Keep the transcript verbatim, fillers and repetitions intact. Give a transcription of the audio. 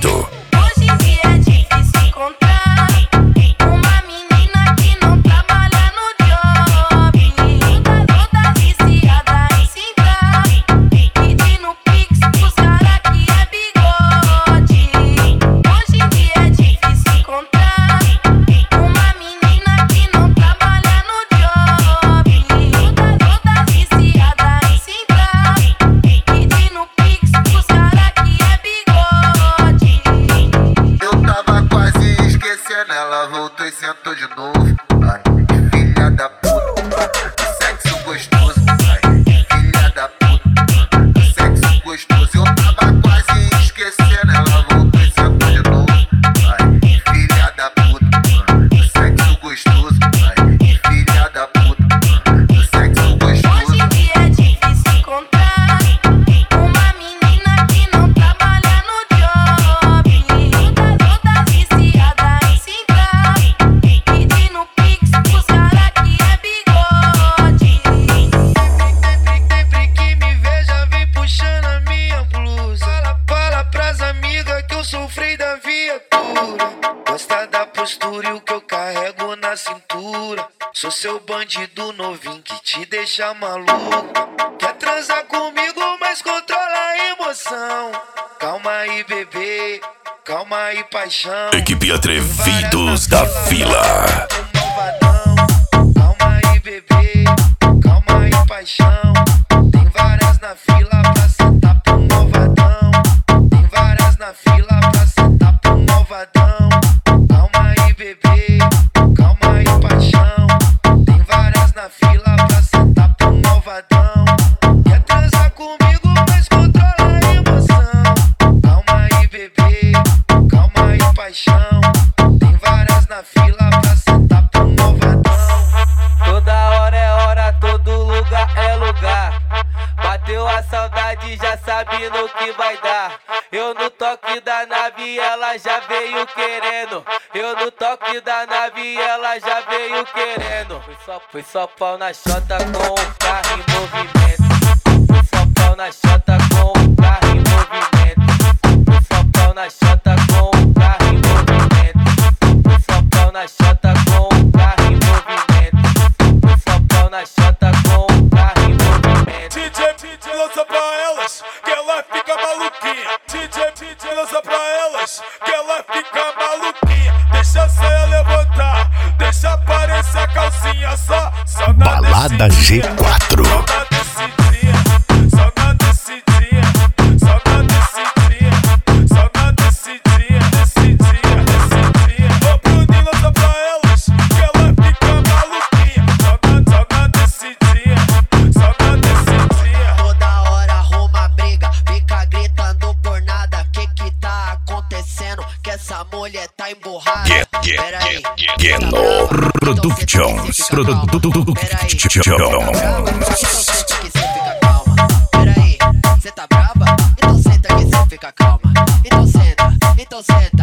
perfeito. Hoje em dia é difícil encontrar uma menina que não trabalha no job. Toda viciada em sentar, pedindo pix pros cara que é bigode. Hoje em dia é difícil encontrar uma menina que não trabalha no job. Toda viciada em sentar, pedindo pix pros cara que é bigode. Eu tava quase esquecendo, ela voltou e sentou de novo. Ai, filha da puta, sexo gostoso. Ai, filha da puta, sexo gostoso. Eu tava quase esquecendo, ela voltou e sentou de novo. Ai, filha da puta, sexo gostoso. Ai, filha da puta, sexo gostoso. Hoje em dia é difícil encontrar uma menina que não trabalha no job. Toda viciada em sentar, pedindo pix pros cara que é bigode. Sempre que me veja vem puxando a minha blusa. Fala, fala pras amigas que eu sofri da viatura. Gosta da postura e o que eu carrego na cintura. Sou seu bandido novinho que te deixa maluco. Quer transar comigo, mas controla a emoção. Calma aí, bebê, calma aí, paixão. Equipe Atrevidos da Vila. Calma aí, bebê, calma aí, paixão. Tem várias na fila pra sentar pro malvadão. Tem várias na fila pra sentar pro malvadão. Calma aí, bebê, calma aí, paixão. Tem várias na fila pra sentar pro malvadão. Quer transar comigo, mas controla a emoção. Calma aí, bebê, calma aí, paixão. Tem várias na fila pra sentar pro malvadão. Toda hora é hora, todo lugar é lugar. Bateu a saudade, já sabe no que vai dar. Eu no toque da nave, ela já veio querendo. Eu no toque da nave, ela já veio querendo. Foi só, foi só pau na chota com o carro em movimento. Foi só pau na chota com o carro em movimento. Foi só pau na chota com o carro em movimento. Foi só pau na chota com o carro em movimento. Foi só pau na chota com o carro em movimento. D J, D J, lança pra elas, que ela fica maluquinha. D J, D J, lança pra elas, que ela fica maluquinha. Deixa a saia levantar, deixa aparecer a calcinha. Só, só na Balada G quatro. Só na descidinha, só na descidinha, só na descidinha, só na descidinha, descidinha, descidinha. Ô Bruninho, lança pra elas, que ela fica maluquinha. Só na, só na descidinha, só na descidinha. Toda hora arruma briga, fica gritando por nada. Que que tá acontecendo? Que essa mulher tá emburrada. Get, get, Peraí, get, get, Geno Productions. Productions. Então senta que cê fica calma. Peraí, cê tá brava? Então senta que cê fica calma. Então senta, então senta.